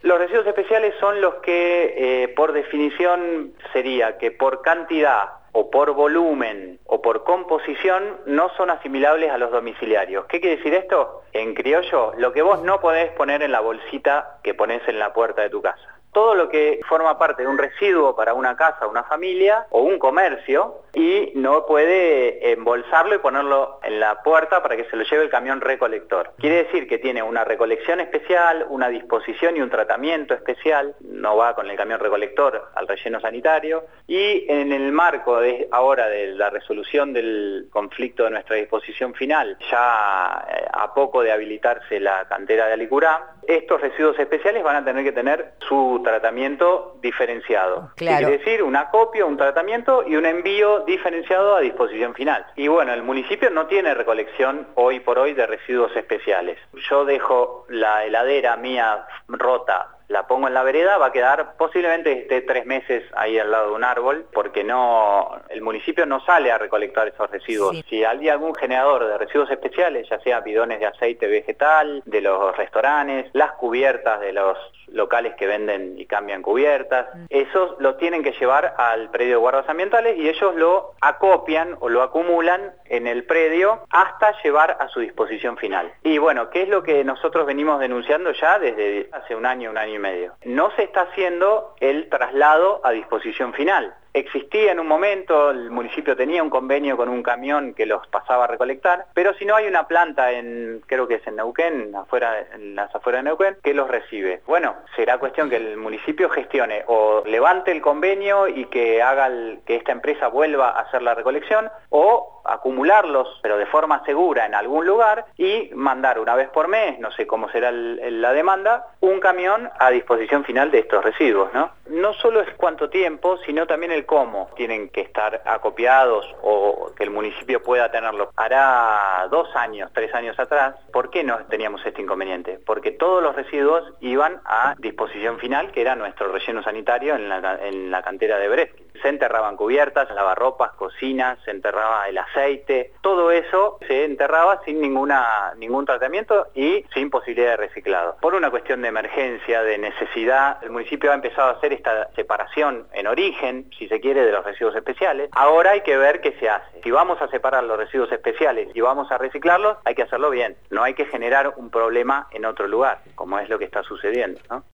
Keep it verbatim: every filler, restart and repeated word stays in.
Los residuos especiales son los que, eh, por definición, sería que por cantidad o por volumen o por composición no son asimilables a los domiciliarios. ¿Qué quiere decir esto? En criollo, lo que vos no podés poner en la bolsita que ponés en la puerta de tu casa. Todo lo que forma parte de un residuo para una casa, una familia o un comercio y no puede embolsarlo y ponerlo en la puerta para que se lo lleve el camión recolector. Quiere decir que tiene una recolección especial, una disposición y un tratamiento especial, no va con el camión recolector al relleno sanitario, y en el marco de ahora de la resolución del conflicto de nuestra disposición final, ya a poco de habilitarse la cantera de Alicurá, estos residuos especiales van a tener que tener su tratamiento diferenciado. Claro. ¿Qué quiere decir? Un acopio, un tratamiento y un envío diferenciado a disposición final. Y bueno, el municipio no tiene recolección hoy por hoy de residuos especiales. Yo dejo la heladera mía rota, la pongo en la vereda, va a quedar posiblemente esté tres meses ahí al lado de un árbol, porque no, el municipio no sale a recolectar esos residuos. Sí. Si hay algún generador de residuos especiales, ya sea bidones de aceite vegetal, de los restaurantes, las cubiertas de los locales que venden y cambian cubiertas, mm. esos lo tienen que llevar al predio de guardas ambientales y ellos lo acopian o lo acumulan en el predio hasta llevar a su disposición final. Y bueno, ¿qué es lo que nosotros venimos denunciando ya desde hace un año, un año y medio? No se está haciendo el traslado a disposición final. Existía en un momento, el municipio tenía un convenio con un camión que los pasaba a recolectar, pero si no hay una planta en, creo que es en Neuquén, afuera, en las afueras de Neuquén, que los recibe. Bueno, será cuestión que el municipio gestione o levante el convenio y que haga el, que esta empresa vuelva a hacer la recolección, o acumularlos, pero de forma segura en algún lugar, y mandar una vez por mes, no sé cómo será el, el, la demanda, un camión a disposición final de estos residuos, ¿no? No solo es cuánto tiempo, sino también el cómo tienen que estar acopiados o que el municipio pueda tenerlo. Hará dos años, tres años atrás, ¿por qué no teníamos este inconveniente? Porque todos los residuos iban a disposición final, que era nuestro relleno sanitario en la, en la cantera de Bresky. Se enterraban cubiertas, lavarropas, cocinas, se enterraba el aceite, todo eso se enterraba sin ninguna, ningún tratamiento y sin posibilidad de reciclado. Por una cuestión de emergencia, de necesidad, el municipio ha empezado a hacer esta separación en origen, si se quiere, de los residuos especiales. Ahora hay que ver qué se hace. Si vamos a separar los residuos especiales y vamos a reciclarlos, hay que hacerlo bien. No hay que generar un problema en otro lugar, como es lo que está sucediendo, ¿no?